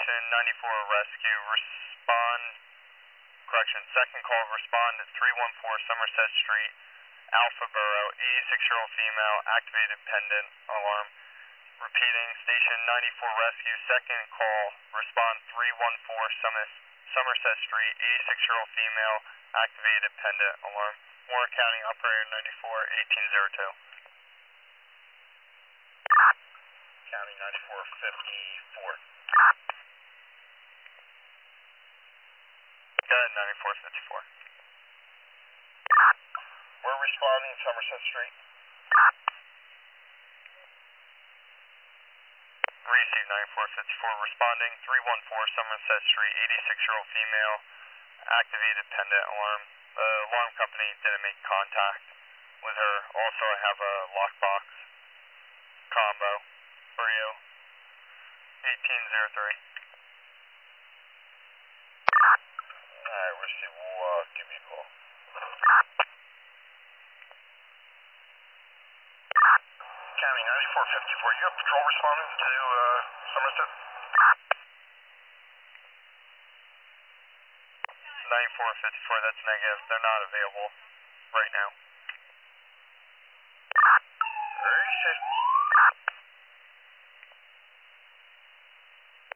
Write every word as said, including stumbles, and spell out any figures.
Station ninety-four Rescue, respond, correction, second call, respond at three one four Somerset Street, Alpha Borough, eighty-six-year-old female, activated pendant alarm. Repeating, Station ninety-four Rescue, second call, respond three one four Somerset Street, eighty-six-year-old female, activated pendant alarm. Warren County, Operator ninety-four, eighteen oh two. County ninety-four fifty-four. Go ahead, ninety-four fifty-four. We're responding Somerset Street. Receive ninety-four fifty-four, responding three one four Somerset Street, eighty-six-year-old female, activated pendant alarm. The alarm company didn't make contact with her. Also, I have a lockbox combo for you. eighteen oh three. Alright, we'll see. We'll uh, give you a call. County ninety-four fifty-four, you have patrol responding to uh, Somerset? ninety-four fifty-four, that's negative. They're not available right now. Very safe.